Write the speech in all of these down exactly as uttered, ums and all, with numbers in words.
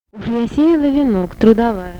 Уж я сеяла венок, трудовая.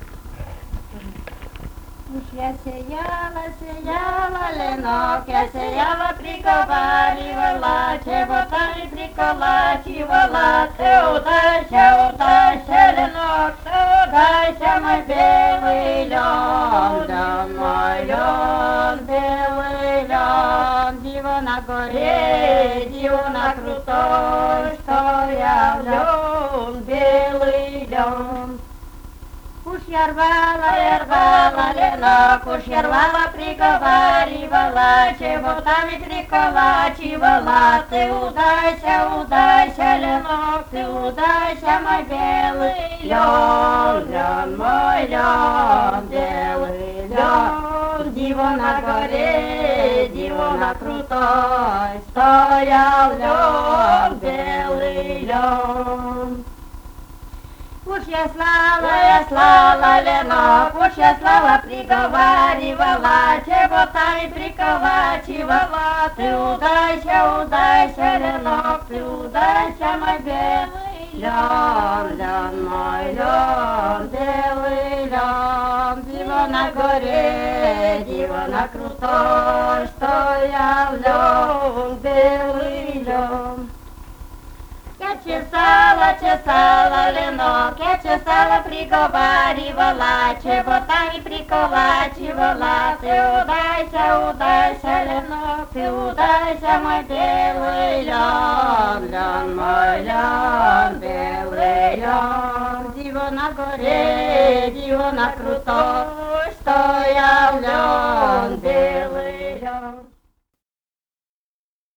Уж я сеяла, сеяла ленок, я сеяла, приговаривала, чеботами приколачивала. Ты удача, удача, ленок, ты удача, мой белый лен, лен мой лен, белый лен. Диво на горе, диво на крутой, что я лен, белый лен. Уж я рвала, я рвала ленок, уж я рвала, приговаривала, чеботами приколачивала. Ты удайся, удайся, ленок, ты удайся, мой белый лен, лен мой лен, белый лен. Диво на горе, диво на крутой, стоял лен, белый лен. Уж я слала, я слала ленок, уж я слала, приговаривала, чеботами приколачивала. Ты удайся, удайся, ленок, ты удайся, мой белый лен, лен мой лен, белый лен. Диво на горе, диво на крутой, стоял лен, белый лен. Я чесала, чесала ленок, я чесала, приговаривала, чеботами приколачивала. Ты удайся, удайся, ленок, ты удайся, мой белый лен, лен мой лен, белый лен. Диво на горе, диво на крутой, стоял лен, белый